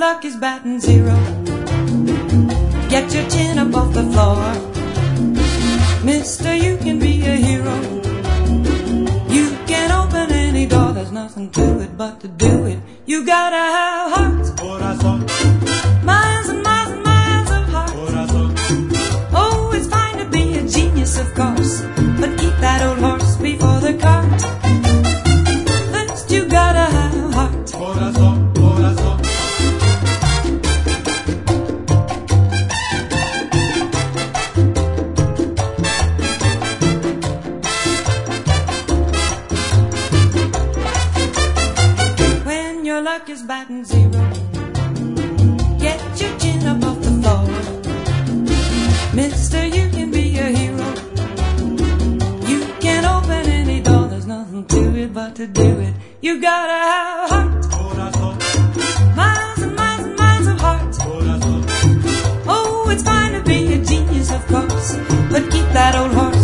luck is batting zero, get your chin up off the floor. Mister, you can be a hero. You can open any door, there's nothing to it but to do it. You gotta have heart, Corazón, miles and miles and miles of heart. corazón, Oh, it's fine to be a genius, of course, but keep that old horse before the cart. First you gotta have heart. corazón, corazón. When your luck is batting zero, get your chin up off the floor. Mister, you can be a hero. You can open any door, there's nothing to it but to do it. You gotta have heart, Corazón, miles and miles and miles of heart. corazón, Oh, it's fine to be a genius, of course, but keep that old horse